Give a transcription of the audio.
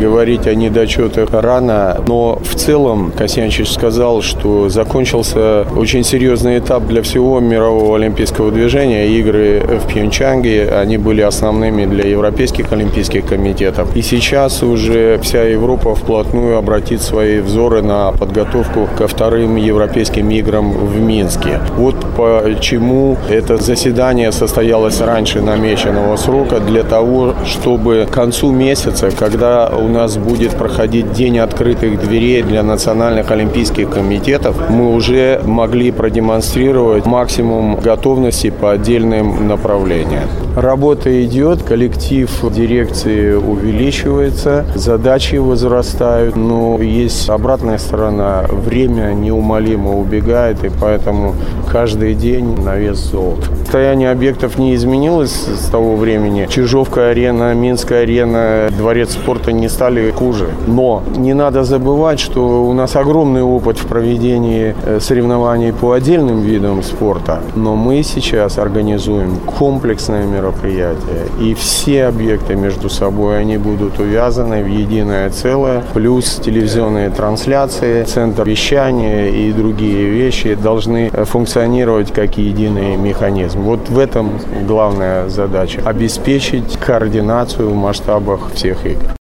Говорить о недочетах рано, но в целом Касьянчич сказал, что закончился очень серьезный этап для всего мирового олимпийского движения. Игры в Пхенчхане, они были основными для европейских олимпийских комитетов. И сейчас уже вся Европа вплотную обратит свои взоры на подготовку ко вторым европейским играм в Минске. Вот почему это заседание состоялось раньше намеченного срока, для того, чтобы к концу месяца, когда у нас будет проходить День открытых дверей для национальных олимпийских комитетов, мы уже могли продемонстрировать максимум готовности по отдельным направлениям. Работа идет, коллектив дирекции увеличивается, задачи возрастают, но есть обратная сторона. Время неумолимо убегает, и поэтому каждый день на вес золота. Состояние объектов не изменилось с того времени. Чижовка-арена, Минская-арена, дворец спорта не стали хуже. Но не надо забывать, что у нас огромный опыт в проведении соревнований по отдельным видам спорта. Но мы сейчас организуем комплексное мероприятие. И все объекты между собой, они будут увязаны в единое целое. Плюс телевизионные трансляции, центр вещания и другие вещи должны функционировать как единый механизм. Вот в этом главная задача – обеспечить координацию в масштабах всех игр.